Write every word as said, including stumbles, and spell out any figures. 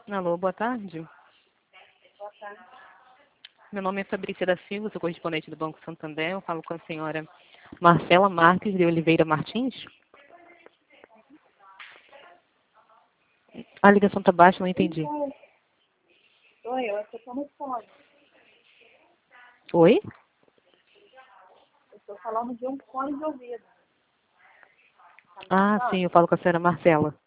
Alô, boa tarde. Boa tarde. Meu nome é Fabrícia da Silva, sou correspondente do Banco Santander. Eu falo com a senhora Marcela Marques de Oliveira Martins. A ligação está baixa, não entendi. Sou eu, eu estou no fone. Oi? Eu estou falando de um fone de ouvido. Tá me Ah, escutando? sim, eu falo com a senhora Marcela.